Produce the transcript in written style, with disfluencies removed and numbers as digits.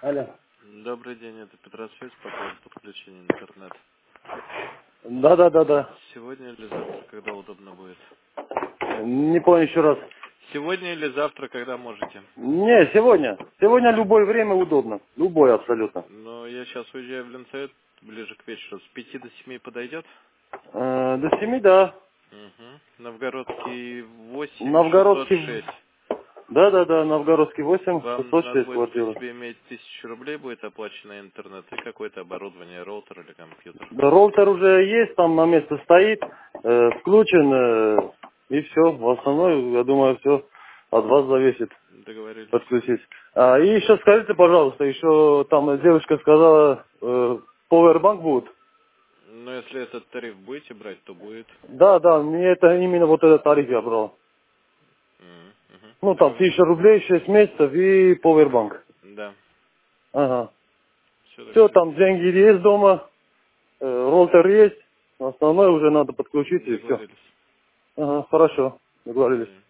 Алло. Добрый день, это Петросвязь по поводу подключения интернета. Да. Сегодня или завтра, когда удобно будет? Не понял еще раз. Сегодня или завтра, когда можете? Не, сегодня. Сегодня любое время удобно. Любое абсолютно. Но я сейчас уезжаю в Ленцовет ближе к вечеру. С 5 до 7 подойдет? До 7, да. Угу. Новгородский 8 Новгородский. 606. Да. Новгородский 8, Вам надо 606 будет при квартира. себе иметь 1000 рублей, будет оплачено интернет и какое-то оборудование, роутер или компьютер. Да, роутер уже есть, там на месте стоит, включен, и все. В основном, я думаю, все от вас зависит Договорились. подключить. И еще скажите, пожалуйста, еще там девушка сказала, Powerbank будет. Но если этот тариф будете брать, то будет. Да, мне это именно вот этот тариф я брал. Ну, там Договор... 1000 рублей, 6 месяцев и Powerbank. Да. Ага. Все, Все, договорились. там деньги есть дома, роутер есть. Основное уже надо подключить и все. Договорились. Ага, хорошо. До Договорились. свидания.